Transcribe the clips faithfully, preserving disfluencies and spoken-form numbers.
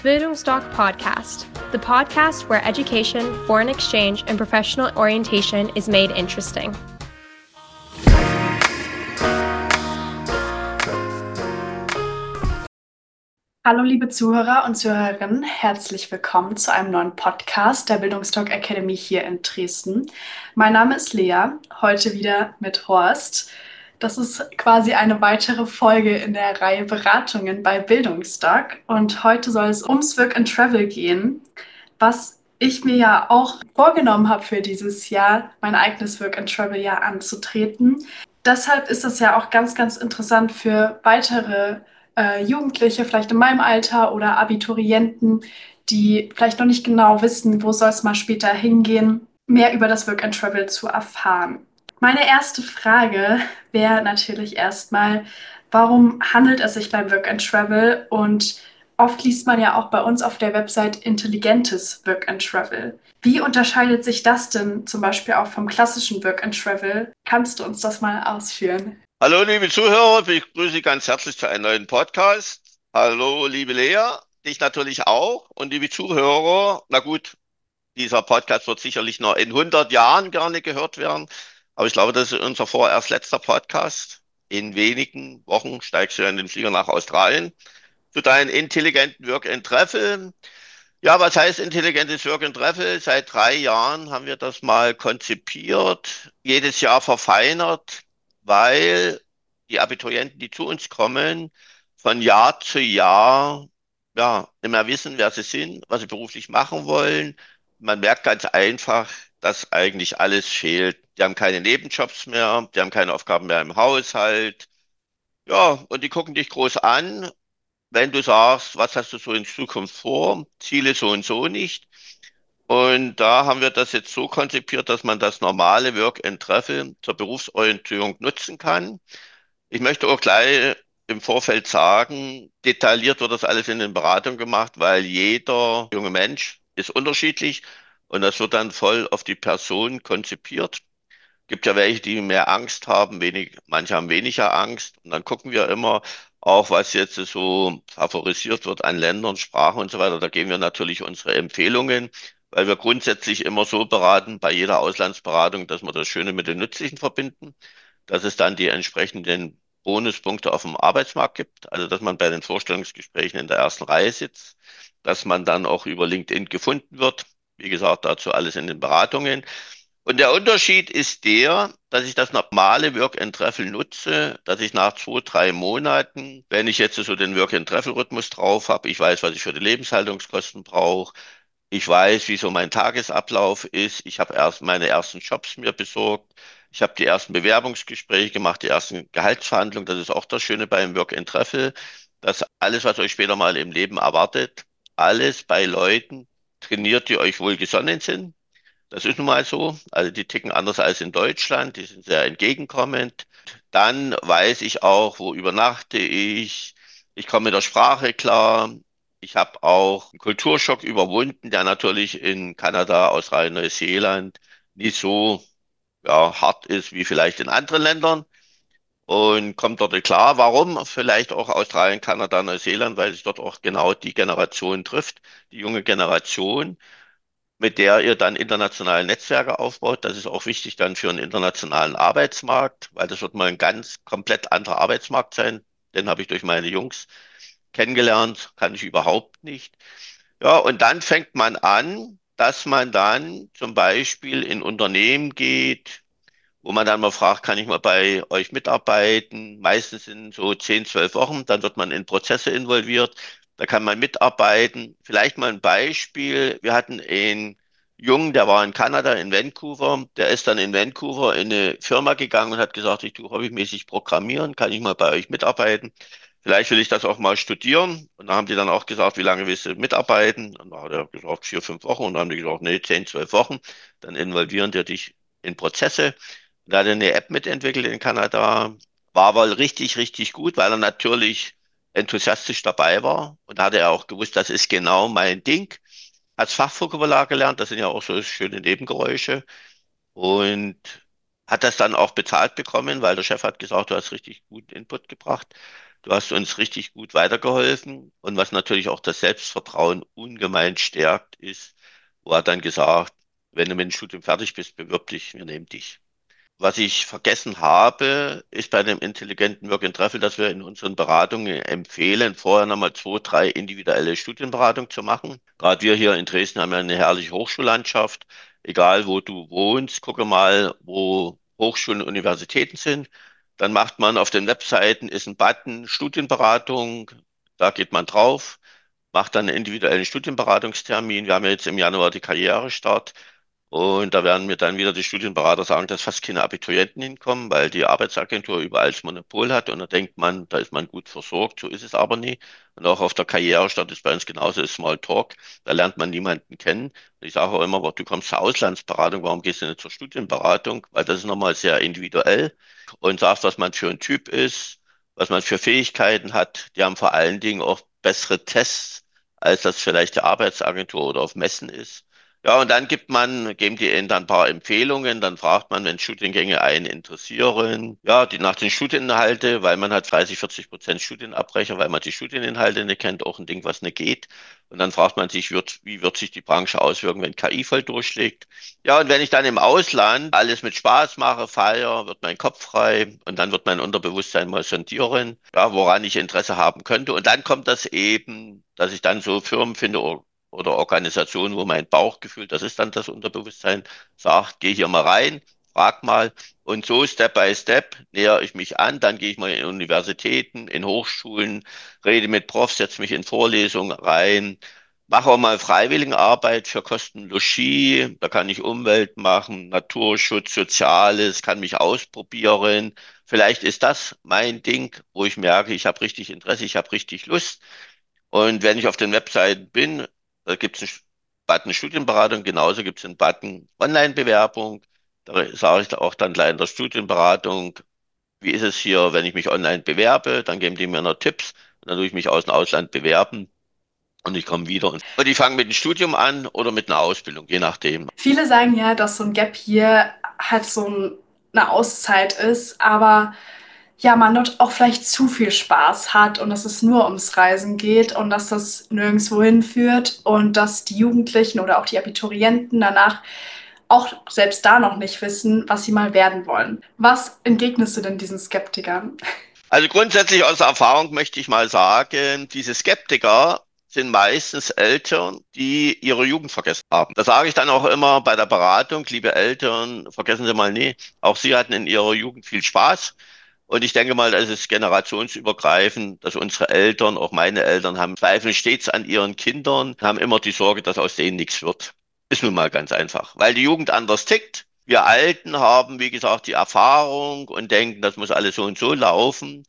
Bildungsdoc Podcast, the podcast where education, foreign exchange, and professional orientation is made interesting. Hallo liebe Zuhörer und Zuhörerinnen, herzlich willkommen zu einem neuen Podcast der Bildungsdoc Academy hier in Dresden. Mein Name ist Lea, heute wieder mit Horst. Das ist quasi eine weitere Folge in der Reihe Beratungen bei Bildungsdoc und heute soll es ums Work and Travel gehen, was ich mir ja auch vorgenommen habe für dieses Jahr, mein eigenes Work and Travel Jahr anzutreten. Deshalb ist das ja auch ganz, ganz interessant für weitere äh, Jugendliche, vielleicht in meinem Alter oder Abiturienten, die vielleicht noch nicht genau wissen, wo soll es mal später hingehen, mehr über das Work and Travel zu erfahren. Meine erste Frage wäre natürlich erstmal, warum handelt es sich beim Work and Travel? Und oft liest man ja auch bei uns auf der Website intelligentes Work and Travel. Wie unterscheidet sich das denn zum Beispiel auch vom klassischen Work and Travel? Kannst du uns das mal ausführen? Hallo, liebe Zuhörer, ich begrüße Sie ganz herzlich zu einem neuen Podcast. Hallo, liebe Lea, dich natürlich auch. Und liebe Zuhörer, na gut, dieser Podcast wird sicherlich noch in hundert Jahren gerne gehört werden. Aber ich glaube, das ist unser vorerst letzter Podcast. In wenigen Wochen steigst du in den Flieger nach Australien zu deinen intelligenten Work and Travel. Ja, was heißt intelligentes Work and Travel? Seit drei Jahren haben wir das mal konzipiert, jedes Jahr verfeinert, weil die Abiturienten, die zu uns kommen, von Jahr zu Jahr ja nicht mehr wissen, wer sie sind, was sie beruflich machen wollen. Man merkt ganz einfach, dass eigentlich alles fehlt. Die haben keine Nebenjobs mehr, die haben keine Aufgaben mehr im Haushalt. Ja, und die gucken dich groß an, wenn du sagst, was hast du so in Zukunft vor, Ziele so und so nicht. Und da haben wir das jetzt so konzipiert, dass man das normale Work and Travel zur Berufsorientierung nutzen kann. Ich möchte auch gleich im Vorfeld sagen, detailliert wird das alles in den Beratungen gemacht, weil jeder junge Mensch ist unterschiedlich und das wird dann voll auf die Person konzipiert. Gibt ja welche, die mehr Angst haben, wenig, manche haben weniger Angst. Und dann gucken wir immer auch, was jetzt so favorisiert wird an Ländern, Sprachen und so weiter. Da geben wir natürlich unsere Empfehlungen, weil wir grundsätzlich immer so beraten bei jeder Auslandsberatung, dass wir das Schöne mit dem Nützlichen verbinden, dass es dann die entsprechenden Bonuspunkte auf dem Arbeitsmarkt gibt. Also, dass man bei den Vorstellungsgesprächen in der ersten Reihe sitzt, dass man dann auch über LinkedIn gefunden wird. Wie gesagt, dazu alles in den Beratungen. Und der Unterschied ist der, dass ich das normale Work and Travel nutze, dass ich nach zwei, drei Monaten, wenn ich jetzt so den Work and Travel Rhythmus drauf habe, ich weiß, was ich für die Lebenshaltungskosten brauche, ich weiß, wie so mein Tagesablauf ist, ich habe erst meine ersten Jobs mir besorgt, ich habe die ersten Bewerbungsgespräche gemacht, die ersten Gehaltsverhandlungen, das ist auch das Schöne beim Work and Travel, dass alles, was euch später mal im Leben erwartet, alles bei Leuten trainiert, die euch wohlgesonnen sind. Das ist nun mal so. Also die ticken anders als in Deutschland. Die sind sehr entgegenkommend. Dann weiß ich auch, wo übernachte ich. Ich komme mit der Sprache klar. Ich habe auch einen Kulturschock überwunden, der natürlich in Kanada, Australien, Neuseeland nicht so ja, hart ist wie vielleicht in anderen Ländern. Und kommt dort klar. Warum? Vielleicht auch Australien, Kanada, Neuseeland, weil sich dort auch genau die Generation trifft, die junge Generation, mit der ihr dann internationale Netzwerke aufbaut. Das ist auch wichtig dann für einen internationalen Arbeitsmarkt, weil das wird mal ein ganz komplett anderer Arbeitsmarkt sein. Den habe ich durch meine Jungs kennengelernt, kann ich überhaupt nicht. Ja, und dann fängt man an, dass man dann zum Beispiel in Unternehmen geht, wo man dann mal fragt, kann ich mal bei euch mitarbeiten? Meistens in so zehn, zwölf Wochen, dann wird man in Prozesse involviert, da kann man mitarbeiten. Vielleicht mal ein Beispiel. Wir hatten einen Jungen, der war in Kanada, in Vancouver, der ist dann in Vancouver in eine Firma gegangen und hat gesagt, ich tue hobbymäßig programmieren, kann ich mal bei euch mitarbeiten? Vielleicht will ich das auch mal studieren. Und da haben die dann auch gesagt, wie lange willst du mitarbeiten? Und da hat er gesagt, vier, fünf Wochen. Und dann haben die gesagt, nee, zehn, zwölf Wochen. Dann involvieren die dich in Prozesse. Da hat er eine App mitentwickelt in Kanada. War wohl richtig, richtig gut, weil er natürlich enthusiastisch dabei war. Und da hatte er auch gewusst, das ist genau mein Ding. Hat das Fachvokabular gelernt, das sind ja auch so schöne Nebengeräusche. Und hat das dann auch bezahlt bekommen, weil der Chef hat gesagt, du hast richtig guten Input gebracht. Du hast uns richtig gut weitergeholfen. Und was natürlich auch das Selbstvertrauen ungemein stärkt, ist, wo er dann gesagt, wenn du mit dem Studium fertig bist, bewirb dich, wir nehmen dich. Was ich vergessen habe, ist bei dem intelligenten Work and Travel, dass wir in unseren Beratungen empfehlen, vorher nochmal zwei, drei individuelle Studienberatungen zu machen. Gerade wir hier in Dresden haben ja eine herrliche Hochschullandschaft. Egal, wo du wohnst, gucke mal, wo Hochschulen und Universitäten sind. Dann macht man auf den Webseiten ist ein Button Studienberatung. Da geht man drauf, macht dann einen individuellen Studienberatungstermin. Wir haben ja jetzt im Januar die Karrierestart. Und da werden mir dann wieder die Studienberater sagen, dass fast keine Abiturienten hinkommen, weil die Arbeitsagentur überall das Monopol hat. Und da denkt man, da ist man gut versorgt. So ist es aber nie. Und auch auf der Karrierestadt ist bei uns genauso ist Smalltalk. Da lernt man niemanden kennen. Und ich sage auch immer, du kommst zur Auslandsberatung, warum gehst du nicht zur Studienberatung? Weil das ist nochmal sehr individuell und sagst, was man für ein Typ ist, was man für Fähigkeiten hat. Die haben vor allen Dingen auch bessere Tests, als das vielleicht die Arbeitsagentur oder auf Messen ist. Ja, und dann gibt man, geben die Ihnen dann ein paar Empfehlungen, dann fragt man, wenn Studiengänge einen interessieren, ja, die nach den Studieninhalte, weil man hat dreißig, vierzig Prozent Studienabbrecher, weil man die Studieninhalte nicht kennt, auch ein Ding, was nicht geht. Und dann fragt man sich, wird, wie wird sich die Branche auswirken, wenn K I voll durchschlägt? Ja, und wenn ich dann im Ausland alles mit Spaß mache, feiere, wird mein Kopf frei und dann wird mein Unterbewusstsein mal sondieren, ja, woran ich Interesse haben könnte. Und dann kommt das eben, dass ich dann so Firmen finde, oder Organisationen, wo mein Bauchgefühl, das ist dann das Unterbewusstsein, sagt, geh hier mal rein, frag mal. Und so Step by Step nähere ich mich an, dann gehe ich mal in Universitäten, in Hochschulen, rede mit Profs, setze mich in Vorlesungen rein, mache auch mal Freiwilligenarbeit für Kosten Logis, da kann ich Umwelt machen, Naturschutz, Soziales, kann mich ausprobieren. Vielleicht ist das mein Ding, wo ich merke, ich habe richtig Interesse, ich habe richtig Lust. Und wenn ich auf den Webseiten bin, da gibt es einen Button Studienberatung, genauso gibt es einen Button Online-Bewerbung. Da sage ich da auch dann gleich in der Studienberatung, wie ist es hier, wenn ich mich online bewerbe, dann geben die mir noch Tipps und dann tue ich mich aus dem Ausland bewerben und ich komme wieder. Und ich fange mit dem Studium an oder mit einer Ausbildung, je nachdem. Viele sagen ja, dass so ein Gap hier halt so ein, eine Auszeit ist, aber ja, man dort auch vielleicht zu viel Spaß hat und dass es nur ums Reisen geht und dass das nirgendwo hinführt und dass die Jugendlichen oder auch die Abiturienten danach auch selbst da noch nicht wissen, was sie mal werden wollen. Was entgegnest du denn diesen Skeptikern? Also grundsätzlich aus Erfahrung möchte ich mal sagen, diese Skeptiker sind meistens Eltern, die ihre Jugend vergessen haben. Da sage ich dann auch immer bei der Beratung, liebe Eltern, vergessen Sie mal nie, auch Sie hatten in Ihrer Jugend viel Spaß. Und ich denke mal, das ist generationsübergreifend, dass unsere Eltern, auch meine Eltern, haben zweifeln stets an ihren Kindern, haben immer die Sorge, dass aus denen nichts wird. Ist nun mal ganz einfach, weil die Jugend anders tickt. Wir Alten haben, wie gesagt, die Erfahrung und denken, das muss alles so und so laufen.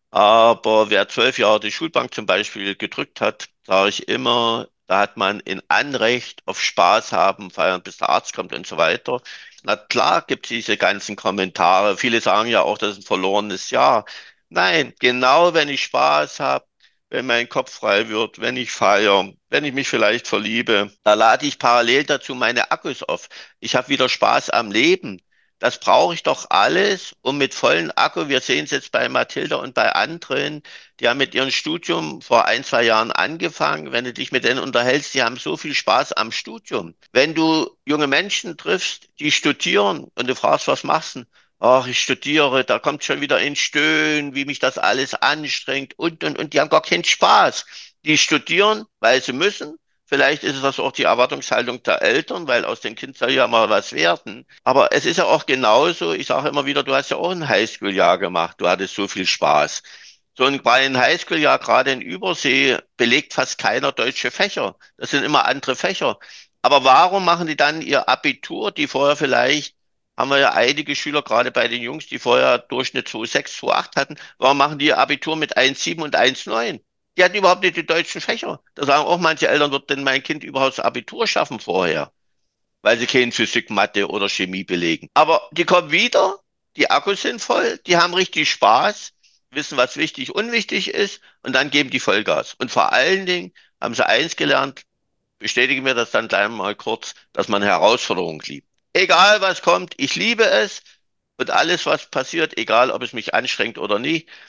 Aber wer zwölf Jahre die Schulbank zum Beispiel gedrückt hat, sage ich immer, da hat man in Anrecht auf Spaß haben, feiern, bis der Arzt kommt und so weiter. Na klar gibt es diese ganzen Kommentare. Viele sagen ja auch, das ist ein verlorenes Jahr. Nein, genau wenn ich Spaß habe, wenn mein Kopf frei wird, wenn ich feiere, wenn ich mich vielleicht verliebe, da lade ich parallel dazu meine Akkus auf. Ich habe wieder Spaß am Leben. Das brauche ich doch alles, um mit vollen Akku, wir sehen es jetzt bei Mathilda und bei anderen, die haben mit ihrem Studium vor ein, zwei Jahren angefangen. Wenn du dich mit denen unterhältst, die haben so viel Spaß am Studium. Wenn du junge Menschen triffst, die studieren und du fragst, was machst du? Ach, ich studiere, da kommt schon wieder ein Stöhnen, wie mich das alles anstrengt und, und, und die haben gar keinen Spaß. Die studieren, weil sie müssen. Vielleicht ist es das auch die Erwartungshaltung der Eltern, weil aus dem Kind soll ja mal was werden. Aber es ist ja auch genauso, ich sage immer wieder, du hast ja auch ein Highschool-Jahr gemacht, du hattest so viel Spaß. So ein, bei einem Highschool-Jahr, gerade in Übersee, belegt fast keiner deutsche Fächer. Das sind immer andere Fächer. Aber warum machen die dann ihr Abitur, die vorher vielleicht, haben wir ja einige Schüler, gerade bei den Jungs, die vorher Durchschnitt zwei Komma sechs, zwei Komma acht hatten, warum machen die ihr Abitur mit eins Komma sieben und eins Komma neun? Die hatten überhaupt nicht die deutschen Fächer. Da sagen auch manche Eltern, wird denn mein Kind überhaupt das Abitur schaffen vorher, weil sie kein Physik, Mathe oder Chemie belegen. Aber die kommen wieder, die Akkus sind voll, die haben richtig Spaß, wissen, was wichtig, unwichtig ist und dann geben die Vollgas. Und vor allen Dingen haben sie eins gelernt, bestätige mir das dann gleich mal kurz, dass man Herausforderungen liebt. Egal was kommt, ich liebe es und alles, was passiert, egal ob es mich anstrengt oder nicht,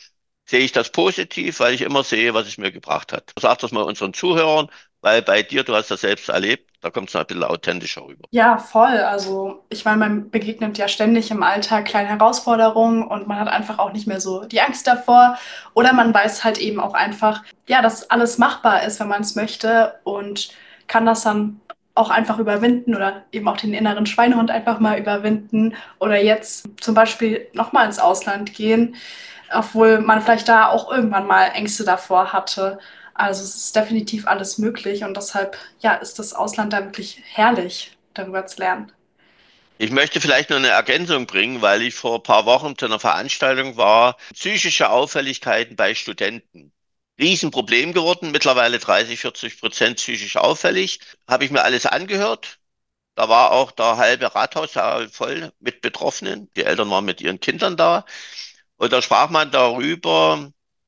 sehe ich das positiv, weil ich immer sehe, was es mir gebracht hat. Sag das mal unseren Zuhörern, weil bei dir, du hast das selbst erlebt, da kommt es noch ein bisschen authentischer rüber. Ja, voll. Also ich meine, man begegnet ja ständig im Alltag kleinen Herausforderungen und man hat einfach auch nicht mehr so die Angst davor. Oder man weiß halt eben auch einfach, ja, dass alles machbar ist, wenn man es möchte und kann das dann auch einfach überwinden oder eben auch den inneren Schweinehund einfach mal überwinden oder jetzt zum Beispiel nochmal ins Ausland gehen, obwohl man vielleicht da auch irgendwann mal Ängste davor hatte. Also es ist definitiv alles möglich und deshalb, ja, ist das Ausland da wirklich herrlich, darüber zu lernen. Ich möchte vielleicht noch eine Ergänzung bringen, weil ich vor ein paar Wochen zu einer Veranstaltung war. Psychische Auffälligkeiten bei Studenten. Riesenproblem geworden, mittlerweile dreißig, vierzig Prozent psychisch auffällig. Habe ich mir alles angehört. Da war auch der halbe Rathaussaal voll mit Betroffenen. Die Eltern waren mit ihren Kindern da. Und da sprach man darüber,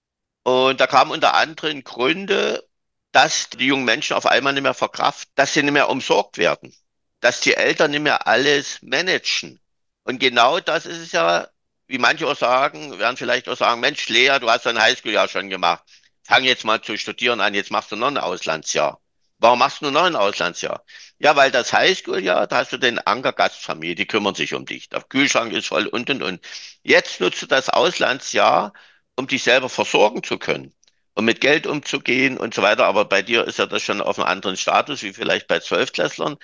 und da kamen unter anderem Gründe, dass die jungen Menschen auf einmal nicht mehr verkraften, dass sie nicht mehr umsorgt werden, dass die Eltern nicht mehr alles managen. Und genau das ist es ja, wie manche auch sagen, werden vielleicht auch sagen, Mensch, Lea, du hast dein Highschool-Jahr schon gemacht. Fang jetzt mal zu studieren an, jetzt machst du noch ein Auslandsjahr. Warum machst du noch ein Auslandsjahr? Ja, weil das Highschool-Jahr, da hast du den Anker Gastfamilie, die kümmern sich um dich. Der Kühlschrank ist voll und und und. Jetzt nutzt du das Auslandsjahr, um dich selber versorgen zu können und mit Geld umzugehen und so weiter. Aber bei dir ist ja das schon auf einem anderen Status, wie vielleicht bei Zwölftklässlern.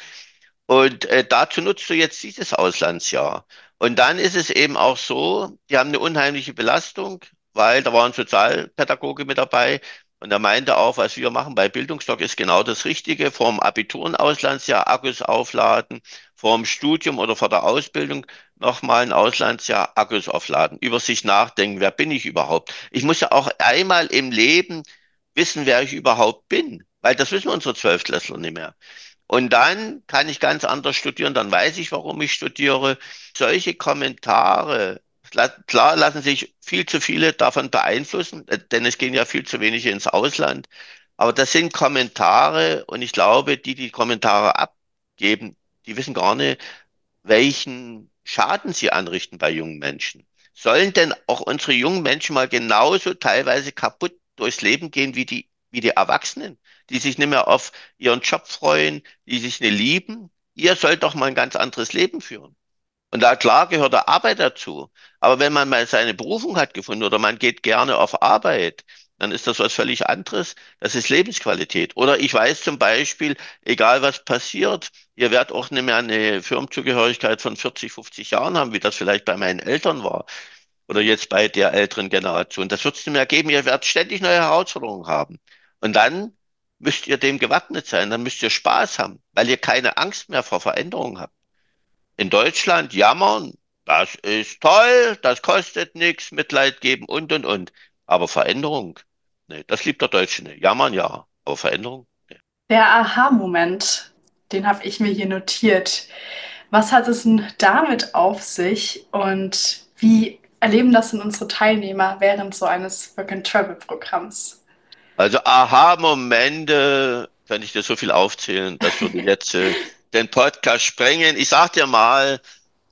Und äh, dazu nutzt du jetzt dieses Auslandsjahr. Und dann ist es eben auch so, die haben eine unheimliche Belastung, weil da war ein Sozialpädagoge mit dabei. Und er meinte auch, was wir machen bei Bildungsdoc ist genau das Richtige. Vorm Abitur ein Auslandsjahr, Akkus aufladen, vorm Studium oder vor der Ausbildung nochmal ein Auslandsjahr, Akkus aufladen, über sich nachdenken, wer bin ich überhaupt? Ich muss ja auch einmal im Leben wissen, wer ich überhaupt bin, weil das wissen unsere Zwölftklässler nicht mehr. Und dann kann ich ganz anders studieren, dann weiß ich, warum ich studiere. Solche Kommentare, la- klar lassen sich viel zu viele davon beeinflussen, äh, denn es gehen ja viel zu wenige ins Ausland. Aber das sind Kommentare und ich glaube, die die Kommentare abgeben, die wissen gar nicht, welchen Schaden sie anrichten bei jungen Menschen. Sollen denn auch unsere jungen Menschen mal genauso teilweise kaputt durchs Leben gehen wie die, wie die Erwachsenen, die sich nicht mehr auf ihren Job freuen, die sich nicht lieben? Ihr sollt doch mal ein ganz anderes Leben führen. Und da klar gehört der Arbeit dazu. Aber wenn man mal seine Berufung hat gefunden oder man geht gerne auf Arbeit, dann ist das was völlig anderes. Das ist Lebensqualität. Oder ich weiß zum Beispiel, egal was passiert, ihr werdet auch nicht mehr eine Firmenzugehörigkeit von vierzig, fünfzig Jahren haben, wie das vielleicht bei meinen Eltern war. Oder jetzt bei der älteren Generation. Das wird es nicht mehr geben. Ihr werdet ständig neue Herausforderungen haben. Und dann müsst ihr dem gewappnet sein. Dann müsst ihr Spaß haben, weil ihr keine Angst mehr vor Veränderungen habt. In Deutschland jammern, das ist toll, das kostet nichts, Mitleid geben und und und. Aber Veränderung, nee, das liebt der Deutsche nicht. Jammern ja, aber Veränderung, nee. Der Aha-Moment, den habe ich mir hier notiert. Was hat es denn damit auf sich und wie erleben das denn unsere Teilnehmer während so eines Work-and-Travel-Programms? Also Aha-Momente, kann ich dir so viel aufzählen, das würde jetzt äh, den Podcast sprengen. Ich sag dir mal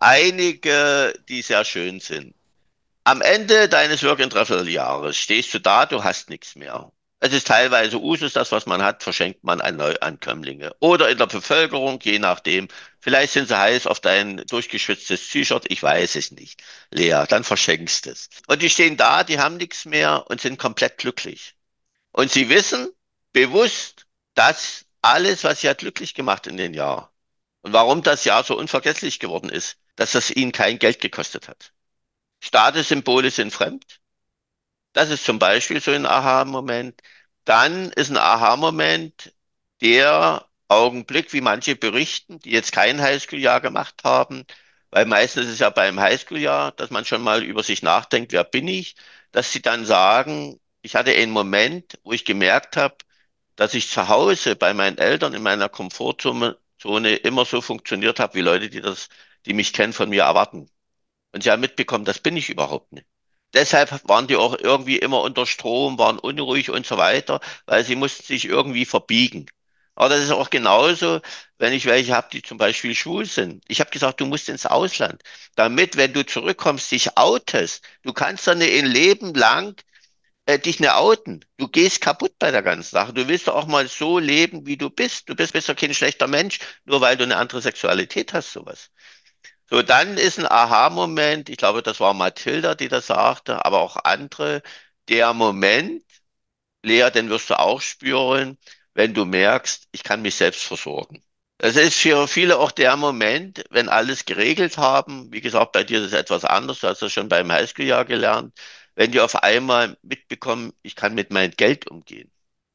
einige, die sehr schön sind. Am Ende deines Work-and-Travel-Jahres stehst du da, du hast nichts mehr. Es ist teilweise Usus, das, was man hat, verschenkt man an Neuankömmlinge. Oder in der Bevölkerung, je nachdem. Vielleicht sind sie heiß auf dein durchgeschwitztes T-Shirt, ich weiß es nicht. Lea, dann verschenkst es. Und die stehen da, die haben nichts mehr und sind komplett glücklich. Und sie wissen bewusst, dass alles, was sie hat glücklich gemacht in den Jahren und warum das Jahr so unvergesslich geworden ist, dass das ihnen kein Geld gekostet hat. Statussymbole sind fremd. Das ist zum Beispiel so ein Aha-Moment. Dann ist ein Aha-Moment der Augenblick, wie manche berichten, die jetzt kein Highschool-Jahr gemacht haben, weil meistens ist es ja beim Highschool-Jahr, dass man schon mal über sich nachdenkt, wer bin ich, dass sie dann sagen, ich hatte einen Moment, wo ich gemerkt habe, dass ich zu Hause bei meinen Eltern in meiner Komfortzone Zone immer so funktioniert habe, wie Leute, die das, die mich kennen, von mir erwarten. Und sie haben mitbekommen, das bin ich überhaupt nicht. Deshalb waren die auch irgendwie immer unter Strom, waren unruhig und so weiter, weil sie mussten sich irgendwie verbiegen. Aber das ist auch genauso, wenn ich welche habe, die zum Beispiel schwul sind. Ich habe gesagt, du musst ins Ausland, damit, wenn du zurückkommst, dich outest. Du kannst doch nicht ein Leben lang äh, dich nicht outen. Du gehst kaputt bei der ganzen Sache. Du willst doch auch mal so leben, wie du bist. Du bist, bist doch kein schlechter Mensch, nur weil du eine andere Sexualität hast, sowas. So, dann ist ein Aha-Moment, ich glaube, das war Mathilda, die das sagte, aber auch andere, der Moment, Lea, den wirst du auch spüren, wenn du merkst, ich kann mich selbst versorgen. Das ist für viele auch der Moment, wenn alles geregelt haben. Wie gesagt, bei dir ist es etwas anders. Du hast das schon beim Highschool-Jahr gelernt. Wenn die auf einmal mitbekommen, ich kann mit meinem Geld umgehen.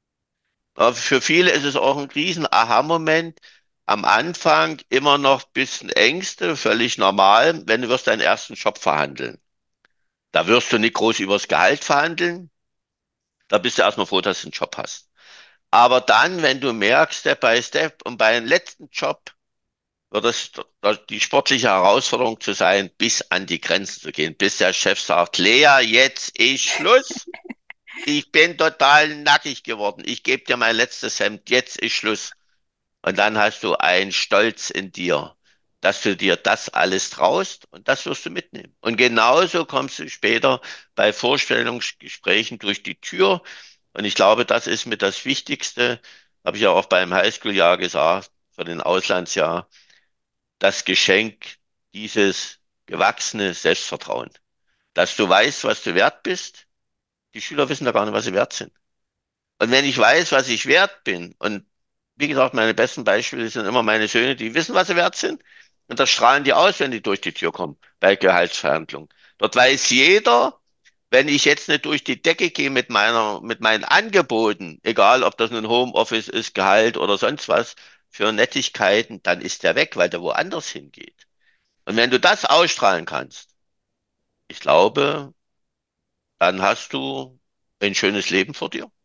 Aber für viele ist es auch ein riesen Aha-Moment. Am Anfang immer noch ein bisschen Ängste, völlig normal, wenn du wirst deinen ersten Job verhandeln. Da wirst du nicht groß übers Gehalt verhandeln. Da bist du erstmal froh, dass du einen Job hast. Aber dann, wenn du merkst, Step by Step, und bei einem letzten Job wird es die sportliche Herausforderung zu sein, bis an die Grenzen zu gehen, bis der Chef sagt, Lea, jetzt ist Schluss. Ich bin total nackig geworden. Ich gebe dir mein letztes Hemd. Jetzt ist Schluss. Und dann hast du einen Stolz in dir, dass du dir das alles traust und das wirst du mitnehmen. Und genauso kommst du später bei Vorstellungsgesprächen durch die Tür. Und ich glaube, das ist mit das Wichtigste, habe ich ja auch beim Highschool-Jahr gesagt, für den Auslandsjahr, das Geschenk, dieses gewachsene Selbstvertrauen. Dass du weißt, was du wert bist. Die Schüler wissen da gar nicht, was sie wert sind. Und wenn ich weiß, was ich wert bin, und wie gesagt, meine besten Beispiele sind immer meine Söhne, die wissen, was sie wert sind, und das strahlen die aus, wenn die durch die Tür kommen, bei Gehaltsverhandlungen. Dort weiß jeder, wenn ich jetzt nicht durch die Decke gehe mit meiner, mit meinen Angeboten, egal ob das nun Homeoffice ist, Gehalt oder sonst was, für Nettigkeiten, dann ist der weg, weil der woanders hingeht. Und wenn du das ausstrahlen kannst, ich glaube, dann hast du ein schönes Leben vor dir,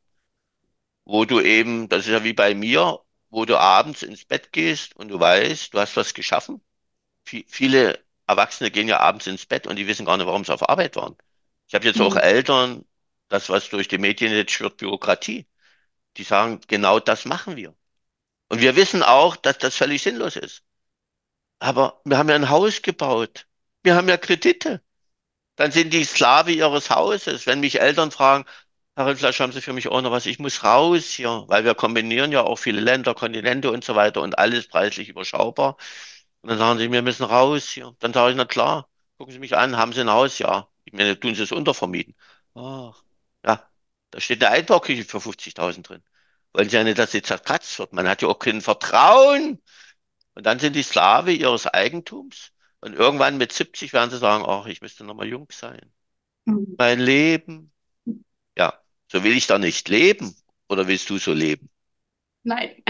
wo du eben, das ist ja wie bei mir, wo du abends ins Bett gehst und du weißt, du hast was geschaffen. Vi- Viele Erwachsene gehen ja abends ins Bett und die wissen gar nicht, warum sie auf Arbeit waren. Ich habe jetzt auch Mhm. Eltern, das, was durch die Medien jetzt schwirrt, Bürokratie. Die sagen, genau das machen wir. Und wir wissen auch, dass das völlig sinnlos ist. Aber wir haben ja ein Haus gebaut. Wir haben ja Kredite. Dann sind die Sklave ihres Hauses. Wenn mich Eltern fragen, Herr, vielleicht haben Sie für mich auch noch was, ich muss raus hier, weil wir kombinieren ja auch viele Länder, Kontinente und so weiter und alles preislich überschaubar. Und dann sagen sie, wir müssen raus hier. Dann sage ich, na klar, gucken Sie mich an, haben Sie ein Haus? Ja. Ich meine, tun Sie es untervermieten. Ach, ja, da steht eine Einbauküche für fünfzigtausend drin. Wollen Sie ja nicht, dass sie zerkratzt wird. Man hat ja auch kein Vertrauen. Und dann sind die Sklave ihres Eigentums. Und irgendwann mit siebzig werden sie sagen, ach, ich müsste noch mal jung sein. Mhm. Mein Leben. Ja, so will ich da nicht leben. Oder willst du so leben? Nein.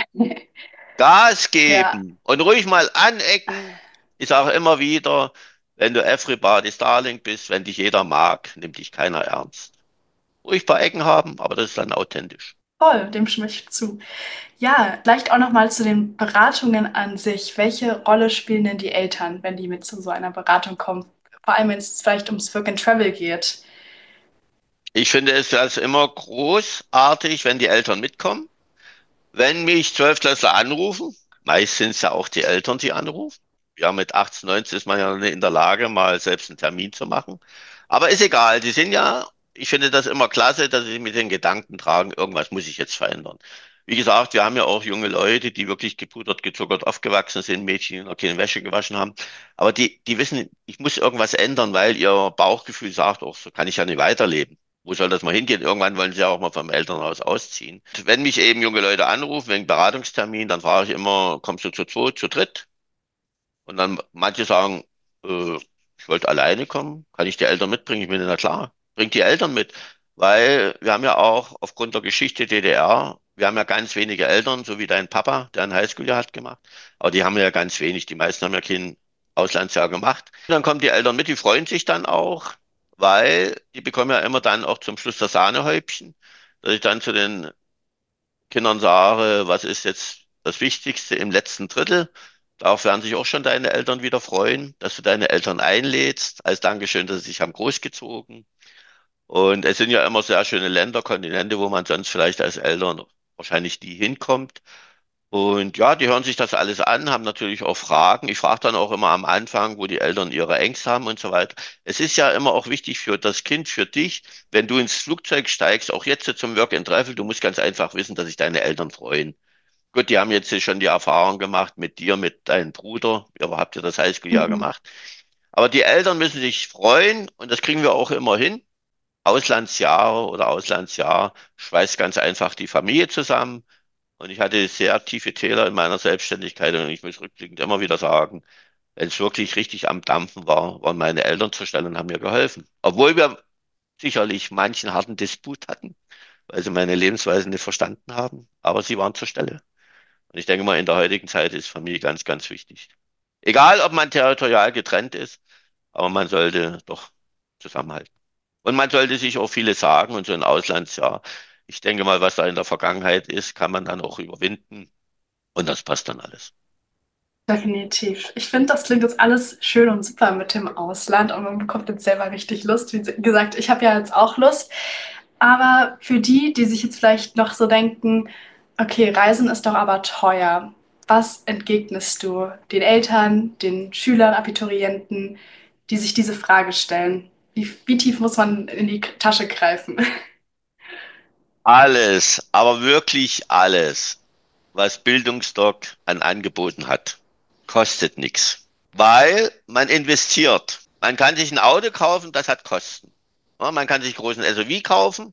Gas Ja, geben und ruhig mal anecken. Ich sage immer wieder, wenn du everybody's Darling bist, wenn dich jeder mag, nimmt dich keiner ernst. Ruhig ein paar Ecken haben, aber das ist dann authentisch. voll, dem stimme ich zu. Ja, vielleicht auch noch mal zu den Beratungen an sich. Welche Rolle spielen denn die Eltern, wenn die mit zu so einer Beratung kommen? Vor allem, wenn es vielleicht ums Work and Travel geht. Ich finde es also immer großartig, wenn die Eltern mitkommen. Wenn mich Zwölftklässler anrufen, meist sind es ja auch die Eltern, die anrufen. Ja, mit achtzehn, neunzehn ist man ja nicht in der Lage, mal selbst einen Termin zu machen. Aber ist egal, die sind ja, ich finde das immer klasse, dass sie mit den Gedanken tragen, irgendwas muss ich jetzt verändern. Wie gesagt, wir haben ja auch junge Leute, die wirklich gepudert, gezuckert aufgewachsen sind, Mädchen, die noch keine Wäsche gewaschen haben. Aber die, die wissen, ich muss irgendwas ändern, weil ihr Bauchgefühl sagt, auch so kann ich ja nicht weiterleben. Wo soll das mal hingehen? Irgendwann wollen sie ja auch mal vom Elternhaus ausziehen. Wenn mich eben junge Leute anrufen wegen Beratungstermin, dann frage ich immer, kommst du zu zweit, zu dritt? Und dann manche sagen, äh, ich wollte alleine kommen, kann ich die Eltern mitbringen? Ich bin na klar, bringt die Eltern mit. Weil wir haben ja auch aufgrund der Geschichte D D R, wir haben ja ganz wenige Eltern, so wie dein Papa, der ein Highschool-Jahr hat gemacht. Aber die haben ja ganz wenig. Die meisten haben ja kein Auslandsjahr gemacht. Dann kommen die Eltern mit, die freuen sich dann auch, weil die bekommen ja immer dann auch zum Schluss das Sahnehäubchen, dass ich dann zu den Kindern sage, was ist jetzt das Wichtigste im letzten Drittel. Darauf werden sich auch schon deine Eltern wieder freuen, dass du deine Eltern einlädst, als Dankeschön, dass sie sich haben großgezogen. Und es sind ja immer sehr schöne Länder, Kontinente, wo man sonst vielleicht als Eltern wahrscheinlich nie hinkommt. Und ja, die hören sich das alles an, haben natürlich auch Fragen. Ich frage dann auch immer am Anfang, wo die Eltern ihre Ängste haben und so weiter. Es ist ja immer auch wichtig für das Kind, für dich, wenn du ins Flugzeug steigst, auch jetzt zum Work and Travel, du musst ganz einfach wissen, dass sich deine Eltern freuen. Gut, die haben jetzt schon die Erfahrung gemacht mit dir, mit deinem Bruder. Ihr habt ja das Highschool-Jahr Mhm. gemacht. Aber die Eltern müssen sich freuen und das kriegen wir auch immer hin. Auslandsjahre oder Auslandsjahr schweißt ganz einfach die Familie zusammen. Und ich hatte sehr tiefe Täler in meiner Selbstständigkeit und ich muss rückblickend immer wieder sagen, wenn es wirklich richtig am Dampfen war, waren meine Eltern zur Stelle und haben mir geholfen. Obwohl wir sicherlich manchen harten Disput hatten, weil sie meine Lebensweise nicht verstanden haben, aber sie waren zur Stelle. Und ich denke mal, in der heutigen Zeit ist Familie ganz, ganz wichtig. Egal, ob man territorial getrennt ist, aber man sollte doch zusammenhalten. Und man sollte sich auch vieles sagen und so ein Auslandsjahr. Ich denke mal, was da in der Vergangenheit ist, kann man dann auch überwinden und das passt dann alles. Definitiv. Ich finde, das klingt jetzt alles schön und super mit dem Ausland und man bekommt jetzt selber richtig Lust. Wie gesagt, ich habe ja jetzt auch Lust. Aber für die, die sich jetzt vielleicht noch so denken, okay, Reisen ist doch aber teuer. Was entgegnest du den Eltern, den Schülern, Abiturienten, die sich diese Frage stellen? Wie, wie tief muss man in die Tasche greifen? Alles, aber wirklich alles, was Bildungsdoc an Angeboten hat, kostet nichts. Weil man investiert. Man kann sich ein Auto kaufen, das hat Kosten. Ja, man kann sich einen großen S U V kaufen,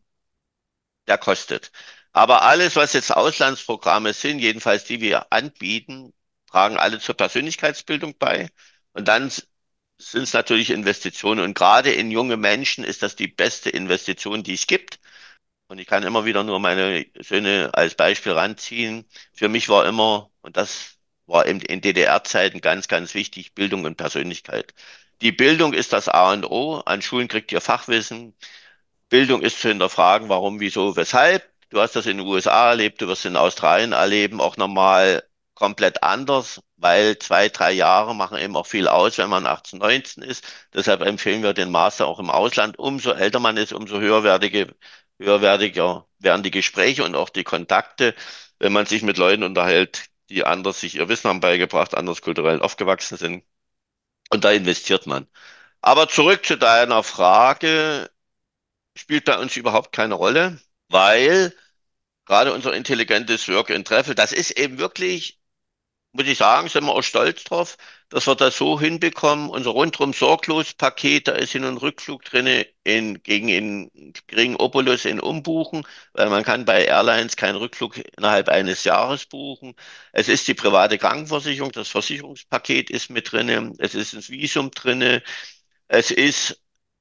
der kostet. Aber alles, was jetzt Auslandsprogramme sind, jedenfalls die wir anbieten, tragen alle zur Persönlichkeitsbildung bei. Und dann sind es natürlich Investitionen. Und gerade in junge Menschen ist das die beste Investition, die es gibt. Und ich kann immer wieder nur meine Söhne als Beispiel ranziehen. Für mich war immer, und das war in, in D D R-Zeiten ganz, ganz wichtig, Bildung und Persönlichkeit. Die Bildung ist das A und O. An Schulen kriegt ihr Fachwissen. Bildung ist zu hinterfragen, warum, wieso, weshalb. Du hast das in den U S A erlebt, du wirst es in Australien erleben, auch nochmal komplett anders, weil zwei, drei Jahre machen eben auch viel aus, wenn man achtzehn, neunzehn ist. Deshalb empfehlen wir den Master auch im Ausland. Umso älter man ist, umso höherwertige, höherwertiger werden die Gespräche und auch die Kontakte, wenn man sich mit Leuten unterhält, die anders sich ihr Wissen haben beigebracht, anders kulturell aufgewachsen sind. Und da investiert man. Aber zurück zu deiner Frage spielt bei uns überhaupt keine Rolle, weil gerade unser intelligentes Work and Travel, das ist eben wirklich, muss ich sagen, sind wir auch stolz drauf, dass wir das so hinbekommen. Unser rundrum sorglos Paket, da ist Hin- und Rückflug drinne in, gegen in geringen Obolus in Umbuchen, weil man kann bei Airlines keinen Rückflug innerhalb eines Jahres buchen. Es ist die private Krankenversicherung, das Versicherungspaket ist mit drinne, es ist ein Visum drinne, es ist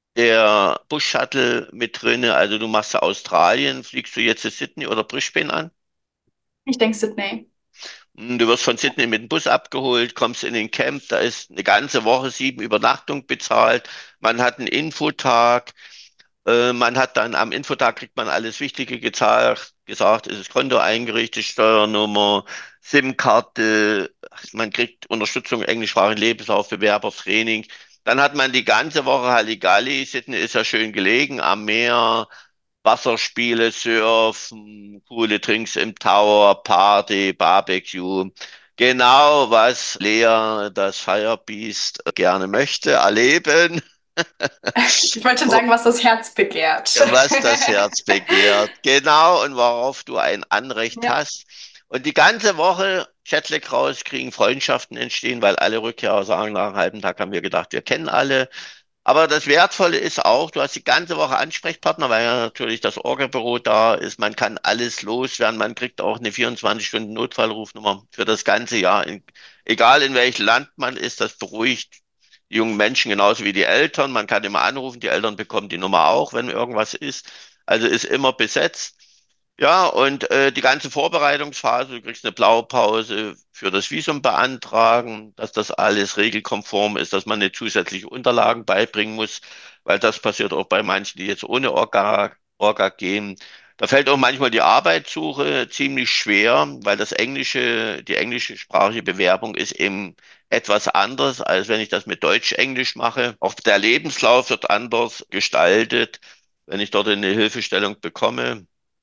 der Bus-Shuttle mit drinne. Also du machst Australien, fliegst du jetzt in Sydney oder Brisbane an? Ich denke, Sydney. Hm, Du wirst von Sydney mit dem Bus abgeholt, kommst in den Camp, da ist eine ganze Woche sieben Übernachtung bezahlt. Man hat einen Infotag, äh, man hat dann am Infotag kriegt man alles Wichtige gesagt, gesagt, ist das Konto eingerichtet, Steuernummer, SIM-Karte, man kriegt Unterstützung englischsprachigen Lebenslauf, Bewerbertraining. Dann hat man die ganze Woche Halligalli. Sydney ist ja schön gelegen am Meer. Wasserspiele, Surfen, coole Drinks im Tower, Party, Barbecue. Genau, was Lea, das Firebeast, gerne möchte, erleben, Ich wollte schon sagen, was das Herz begehrt. was das Herz begehrt. Genau, und worauf du ein Anrecht Ja. hast. Und die ganze Woche Jetlag rauskriegen, Freundschaften entstehen, weil alle Rückkehrer sagen, nach einem halben Tag haben wir gedacht, wir kennen alle. Aber das Wertvolle ist auch, du hast die ganze Woche Ansprechpartner, weil ja natürlich das Orga-Büro da ist. Man kann alles loswerden. Man kriegt auch eine vierundzwanzig-Stunden-Notfallrufnummer für das ganze Jahr. In, egal in welchem Land man ist, das beruhigt die jungen Menschen genauso wie die Eltern. Man kann immer anrufen, die Eltern bekommen die Nummer auch, wenn irgendwas ist. Also ist immer besetzt. Ja, und äh, die ganze Vorbereitungsphase, du kriegst eine Blaupause für das Visum beantragen, dass das alles regelkonform ist, dass man nicht zusätzliche Unterlagen beibringen muss, weil das passiert auch bei manchen, die jetzt ohne Orga, Orga gehen. Da fällt auch manchmal die Arbeitssuche ziemlich schwer, weil das englische, die englische sprachliche Bewerbung ist eben etwas anders, als wenn ich das mit Deutsch-Englisch mache. Auch der Lebenslauf wird anders gestaltet, wenn ich dort eine Hilfestellung bekomme.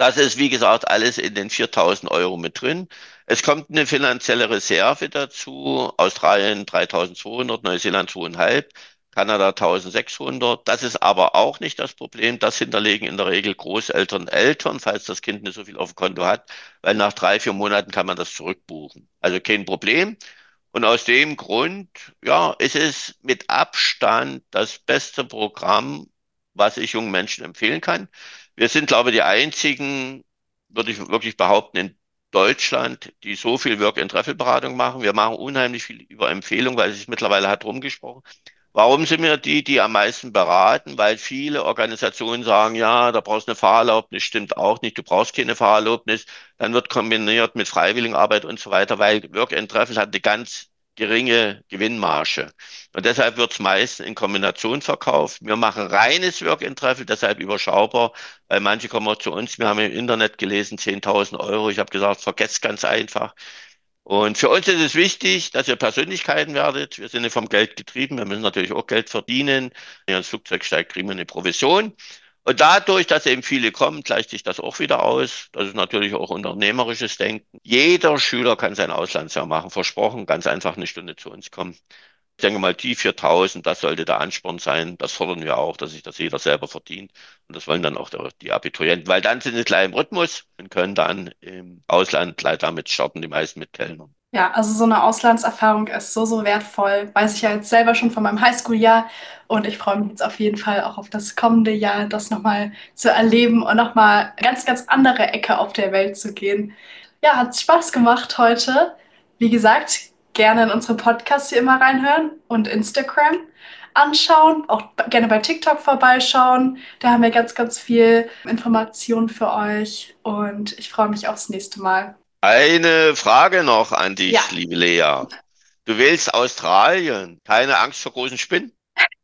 Das ist, wie gesagt, alles in den viertausend Euro mit drin. Es kommt eine finanzielle Reserve dazu. Australien dreitausendzweihundert, Neuseeland zweitausendfünfhundert, Kanada eintausendsechshundert. Das ist aber auch nicht das Problem. Das hinterlegen in der Regel Großeltern, Eltern, falls das Kind nicht so viel auf dem Konto hat, weil nach drei, vier Monaten kann man das zurückbuchen. Also kein Problem. Und aus dem Grund, ja, ist es mit Abstand das beste Programm, was ich jungen Menschen empfehlen kann. Wir sind, glaube ich, die einzigen, würde ich wirklich behaupten, in Deutschland, die so viel Work-and-Travel-Beratung machen. Wir machen unheimlich viel über Empfehlung, weil es sich mittlerweile hat rumgesprochen. Warum sind wir die, die am meisten beraten? Weil viele Organisationen sagen, ja, da brauchst du eine Fahrerlaubnis, stimmt auch nicht, du brauchst keine Fahrerlaubnis. Dann wird kombiniert mit Freiwilligenarbeit und so weiter, weil Work and Travel hat eine ganz geringe Gewinnmarge. Und deshalb wird es meist in Kombination verkauft. Wir machen reines Work and Travel, deshalb überschaubar, weil manche kommen auch zu uns, wir haben im Internet gelesen, zehntausend Euro. Ich habe gesagt, vergesst ganz einfach. Und für uns ist es wichtig, dass ihr Persönlichkeiten werdet. Wir sind nicht vom Geld getrieben. Wir müssen natürlich auch Geld verdienen. Wenn ihr ins Flugzeug steigt, kriegen wir eine Provision. Und dadurch, dass eben viele kommen, gleicht sich das auch wieder aus. Das ist natürlich auch unternehmerisches Denken. Jeder Schüler kann sein Auslandsjahr machen. Versprochen, ganz einfach eine Stunde zu uns kommen. Ich denke mal, die viertausend, das sollte der Ansporn sein. Das fordern wir auch, dass sich das jeder selber verdient. Und das wollen dann auch der, die Abiturienten, weil dann sind sie gleich im Rhythmus und können dann im Ausland gleich damit starten, die meisten mit Kellnern. Ja, also so eine Auslandserfahrung ist so, so wertvoll. Weiß ich ja jetzt selber schon von meinem Highschool-Jahr. Und ich freue mich jetzt auf jeden Fall auch auf das kommende Jahr, das nochmal zu erleben und nochmal ganz, ganz andere Ecke auf der Welt zu gehen. Ja, hat Spaß gemacht heute. Wie gesagt, gerne in unsere Podcasts hier immer reinhören und Instagram anschauen. Auch gerne bei TikTok vorbeischauen. Da haben wir ganz, ganz viel Informationen für euch. Und ich freue mich aufs nächste Mal. Eine Frage noch an Ja. dich, liebe Lea. Du wählst Australien. Keine Angst vor großen Spinnen?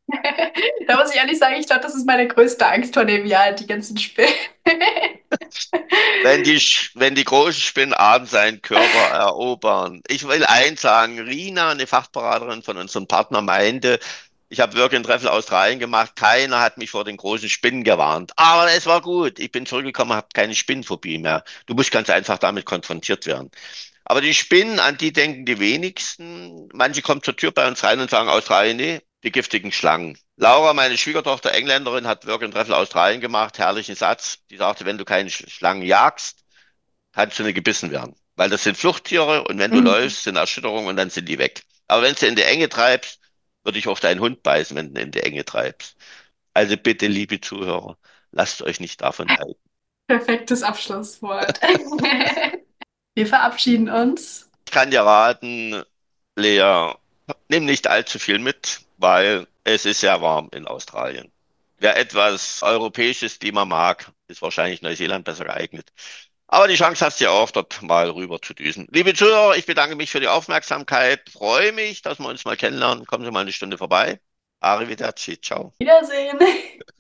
Da muss ich ehrlich sagen, ich glaube, das ist meine größte Angst vor dem Jahr, die ganzen Spinnen. Wenn die, Sch- wenn die großen Spinnen abends seinen Körper erobern. Ich will eins sagen, Rina, eine Fachberaterin von unserem Partner, meinte, ich habe Work and Travel Australien gemacht, keiner hat mich vor den großen Spinnen gewarnt. Aber es war gut. Ich bin zurückgekommen, habe keine Spinnenphobie mehr. Du musst ganz einfach damit konfrontiert werden. Aber die Spinnen, an die denken die wenigsten. Manche kommen zur Tür bei uns rein und sagen, Australien, nee, die giftigen Schlangen. Laura, meine Schwiegertochter, Engländerin, hat Work and Travel Australien gemacht. Herrlichen Satz. Die sagte, wenn du keine Sch- Schlangen jagst, kannst du nicht gebissen werden. Weil das sind Fluchttiere und wenn du Mhm. läufst, sind Erschütterungen und dann sind die weg. Aber wenn du in die Enge treibst, würde ich auf deinen Hund beißen, wenn du in die Enge treibst. Also bitte, liebe Zuhörer, lasst euch nicht davon halten. Perfektes Abschlusswort. Wir verabschieden uns. Ich kann dir raten, Lea, nimm nicht allzu viel mit, weil es ist sehr warm in Australien. Wer etwas europäisches Klima mag, ist wahrscheinlich Neuseeland besser geeignet. Aber die Chance hast du ja auch, dort mal rüber zu düsen. Liebe Zuhörer, ich bedanke mich für die Aufmerksamkeit. Freue mich, dass wir uns mal kennenlernen. Kommen Sie mal eine Stunde vorbei. Arrivederci, ciao. Wiedersehen.